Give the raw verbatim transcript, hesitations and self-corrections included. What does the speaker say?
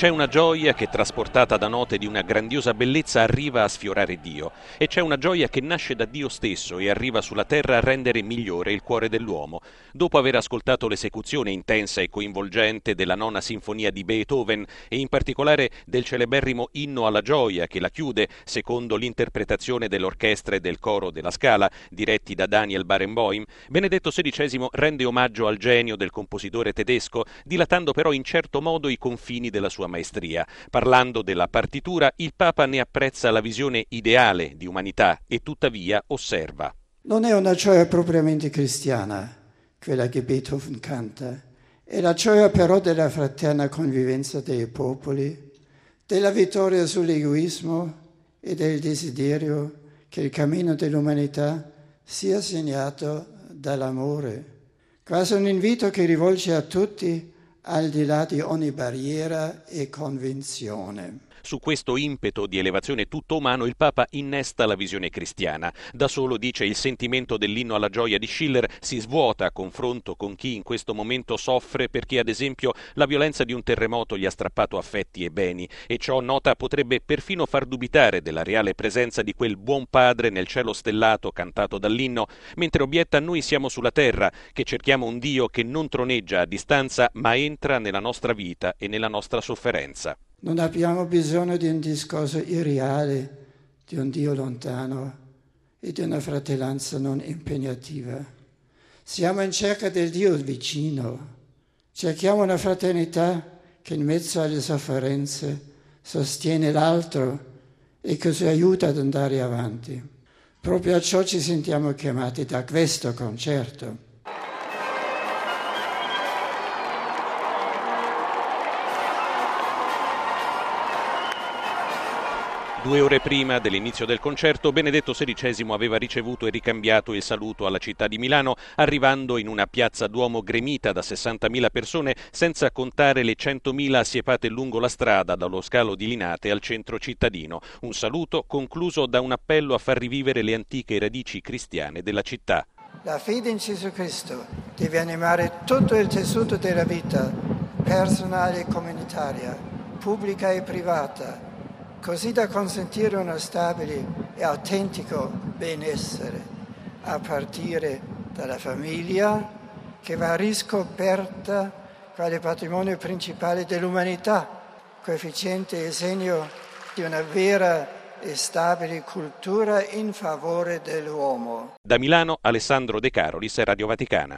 C'è una gioia che, trasportata da note di una grandiosa bellezza, arriva a sfiorare Dio. E c'è una gioia che nasce da Dio stesso e arriva sulla terra a rendere migliore il cuore dell'uomo. Dopo aver ascoltato l'esecuzione intensa e coinvolgente della nona sinfonia di Beethoven e in particolare del celeberrimo Inno alla gioia che la chiude, secondo l'interpretazione dell'orchestra e del coro della Scala, diretti da Daniel Barenboim, Benedetto sedicesimo rende omaggio al genio del compositore tedesco, dilatando però in certo modo i confini della sua maestria. Parlando della partitura, il Papa ne apprezza la visione ideale di umanità e tuttavia osserva: non è una gioia propriamente cristiana quella che Beethoven canta, è la gioia però della fraterna convivenza dei popoli, della vittoria sull'egoismo e del desiderio che il cammino dell'umanità sia segnato dall'amore. Quasi un invito che rivolge a tutti al di là di ogni barriera e convenzione. Su questo impeto di elevazione tutto umano il Papa innesta la visione cristiana. Da solo, dice, il sentimento dell'inno alla gioia di Schiller si svuota a confronto con chi in questo momento soffre perché, ad esempio, la violenza di un terremoto gli ha strappato affetti e beni, e ciò, nota, potrebbe perfino far dubitare della reale presenza di quel buon padre nel cielo stellato cantato dall'inno, mentre obietta: noi siamo sulla terra, che cerchiamo un Dio che non troneggia a distanza ma entra nella nostra vita e nella nostra sofferenza. Non abbiamo bisogno di un discorso irreale, di un Dio lontano e di una fratellanza non impegnativa. Siamo in cerca del Dio vicino. Cerchiamo una fraternità che in mezzo alle sofferenze sostiene l'altro e che ci aiuta ad andare avanti. Proprio a ciò ci sentiamo chiamati da questo concerto. Due ore prima dell'inizio del concerto, Benedetto sedicesimo aveva ricevuto e ricambiato il saluto alla città di Milano, arrivando in una piazza Duomo gremita da sessantamila persone, senza contare le centomila assiepate lungo la strada dallo scalo di Linate al centro cittadino. Un saluto concluso da un appello a far rivivere le antiche radici cristiane della città. La fede in Gesù Cristo deve animare tutto il tessuto della vita, personale e comunitaria, pubblica e privata, così da consentire uno stabile e autentico benessere, a partire dalla famiglia, che va riscoperta quale patrimonio principale dell'umanità, coefficiente e segno di una vera e stabile cultura in favore dell'uomo. Da Milano, Alessandro De Carolis, Radio Vaticana.